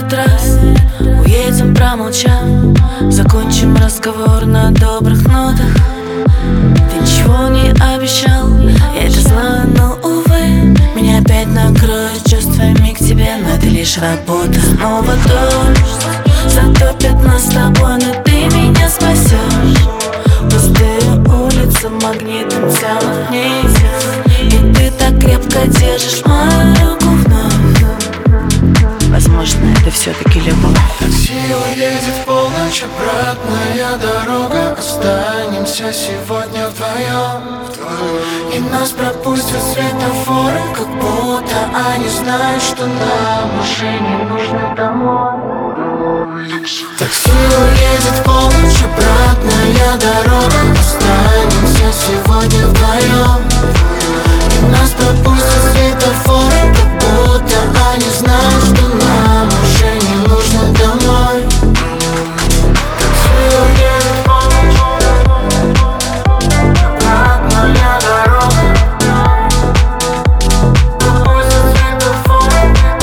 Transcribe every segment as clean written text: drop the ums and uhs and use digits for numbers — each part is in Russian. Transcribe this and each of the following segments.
этот раз уедем, промолчав, закончим разговор на добрых нотах. Ты ничего не обещал, я это знаю, но, увы, меня опять накроют чувствами к тебе. Но это лишь работа. Снова дождь затопит нас с тобой, но ты меня спасешь. Пустые улицы магнитом тянут вниз, и ты так крепко держишь мою руку вновь. Возможно, это все-таки любовь. Такси уедет в полночь, обратная дорога. Останемся сегодня вдвоем, и нас пропустят светофоры, как будто они знают, что нам уже не нужно домой. Такси уедет в полночь, обратная дорога. Останемся сегодня вдвоем, и нас пропустят светофоры, как будто они знают, что нам уже не нужно домой. Такси уедет в полночь, обратная дорога. Пропустят светофоры,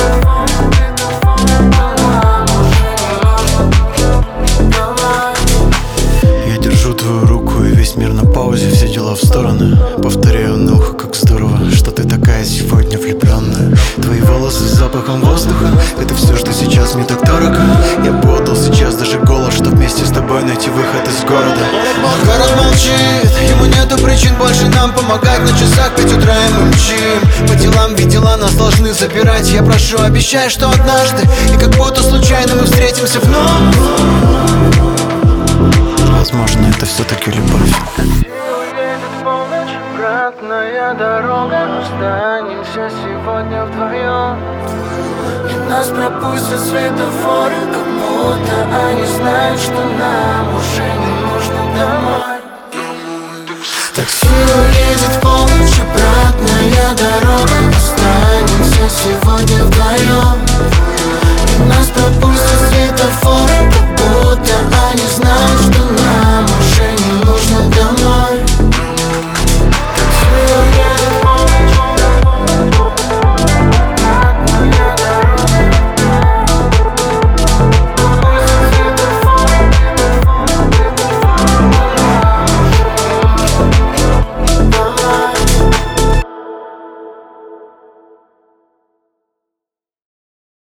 нам уже не нужно домой. Я держу твою руку, и весь мир на паузе, все дела в стороны. Повторяю на ухо, как здорово, что ты такая сегодня влюбленная. Твои волосы с запахом воздуха — это все, что сейчас мне так дорого. Я бы отдал сейчас даже голос, чтоб вместе с тобой найти выход из города. Но город молчит, ему нету причин больше нам помогать. На часах 5 утра и мы мчим по делам, ведь дела нас должны забирать. Я прошу, обещай, что однажды, и как будто случайно, мы встретимся вновь. Возможно, это все-таки любовь. Обратная дорога, останемся сегодня вдвоем, и нас пропустят светофоры, как будто они знают, что нам уже не нужно домой. Такси уедет в полночь, обратная дорога. Останемся сегодня вдвоем.